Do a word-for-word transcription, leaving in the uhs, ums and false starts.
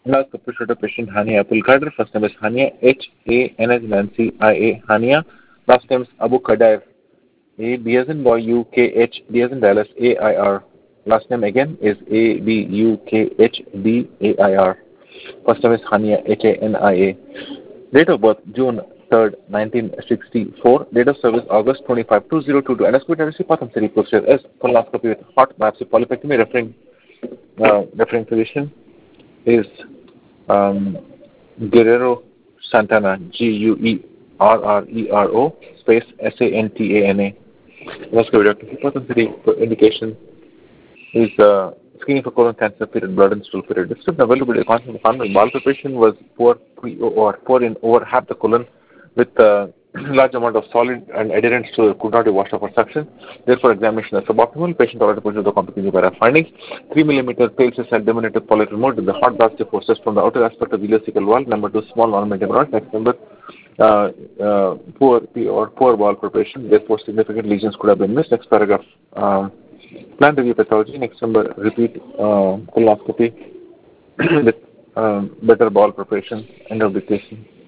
Last Capuchin patient Hania Abdulkader. First name is Hania H A N as Nancy I A Hania. Last name is Abu Kadair A B as in boy U K H D as in Dallas A I R. Last name again is A B U K H D A I R. First name is Hania H A N I A. Date of birth June third, nineteen sixty-four. Date of service August twenty-fifth, two thousand twenty-two. Endoscopy therapy Patham City procedure is colonoscopy with hot biopsy polypectomy. Referring uh, referring physician is um, Guerrero Santana, G U E R R E R O, space S A N T A N A. Let's go, Doctor Hypothesis for indication is uh, screening for colon cancer period, blood and stool period. Description availability constant content. Bowel preparation was poor pre or poor in over half the colon with uh, large amount of solid and adherence to could not be washed off for suction. Therefore, examination is suboptimal. Patient already put the complicated by findings. three millimeter pale cyst and diminutive polyp removed with the hot basket forces from the outer aspect of the ileocecal wall. Number two, small non-medium rod. Next number, uh, uh, poor or poor bowel preparation. Therefore, significant lesions could have been missed. Next paragraph. Um, Plan review pathology. Next number, repeat uh, colonoscopy with um, better bowel preparation. End of the case.